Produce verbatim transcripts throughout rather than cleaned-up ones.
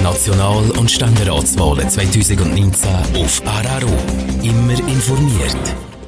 National- und Ständeratswahlen zwanzig neunzehn auf R R O. Immer informiert.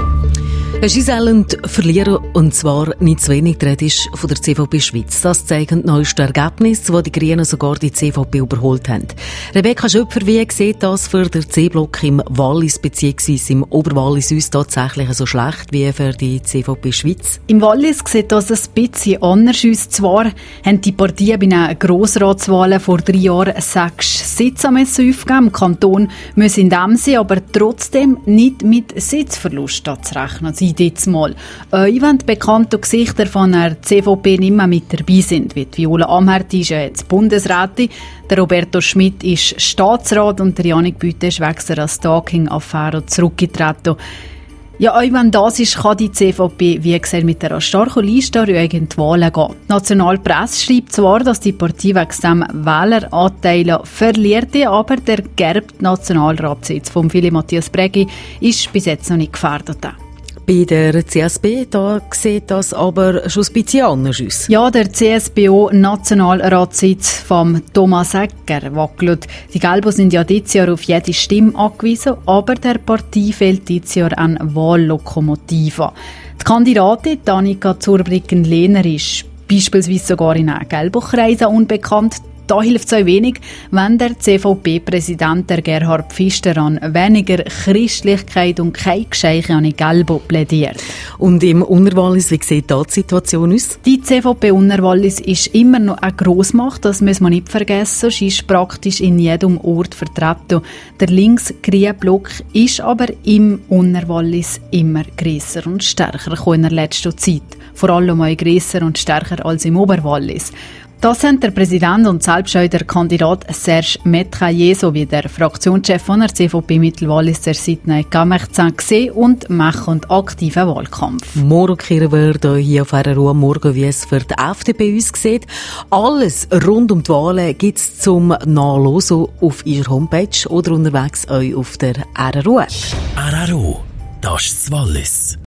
Giselle verlieren, und zwar nicht zu wenig. Die Rede ist von der C V P Schweiz. Das zeigen die neuesten Ergebnisse, wo die Grünen sogar die C V P überholt haben. Rebecca Schöpfer, wie sieht das für den C-Block im Wallis bzw. im Oberwallis uns tatsächlich so schlecht wie für die C V P Schweiz? Im Wallis sieht das ein bisschen anders aus. Zwar haben die Partien bei den Grossratswahlen vor drei Jahren sechs Sitze aufgegeben. Im Kanton müssen in dem Sinne aber trotzdem nicht mit Sitzverlust anzurechnen sein. Jetzt mal. Äh, wenn die bekannten Gesichter von der C V P nicht mehr mit dabei sind, wie Viola Amherd ist ja jetzt Bundesrätin, der Roberto Schmidt ist Staatsrat und der Janik Bütte ist wegen der Stalking-Affäre zurückgetreten. Ja, auch wenn das ist, kann die C V P, wie gesagt, mit einer starken Liste in die Wahlen gehen. Die Nationalpresse schreibt zwar, dass die Partei wegen dem Wähleranteile verliert, aber der geerbte Nationalratssitz von Philipp Matthias Brägi ist bis jetzt noch nicht gefährdet. Bei der C S B da sieht das aber schon ein bisschen anders aus. Ja, der C S B O-Nationalratssitz von Thomas Egger wackelt. Die Gelben sind ja dieses Jahr auf jede Stimme angewiesen, aber der Partei fehlt dieses Jahr eine Wahllokomotive. Die Kandidatin Annika Zurbriggen-Lehner ist beispielsweise sogar in Gelbuchkreisen unbekannt. Da hilft es auch wenig, wenn der C V P-Präsident Gerhard Pfister an weniger Christlichkeit und kein Gescheiche an Gelbo plädiert. Und im Unterwallis, wie sieht da die Situation aus? Die C V P Unterwallis ist immer noch eine Grossmacht, das muss man nicht vergessen. Sie ist praktisch in jedem Ort vertreten. Der links-grüne Block ist aber im Unterwallis immer grösser und stärker in der letzten Zeit. Vor allem auch grösser und stärker als im Oberwallis. Das haben der Präsident und selbst auch der Kandidat Serge Metraillé sowie der Fraktionschef von der C V P Mittelwallis, der Sidney Gamertzan, gesehen und machen aktiven Wahlkampf. Morgen kehren wir hier auf R R O am Morgen, wie es für die F D P aussieht. Alles rund um die Wahlen gibt es zum Nachlesen auf ihrer Homepage oder unterwegs auch auf der R R O App. R R O, das ist das Wallis.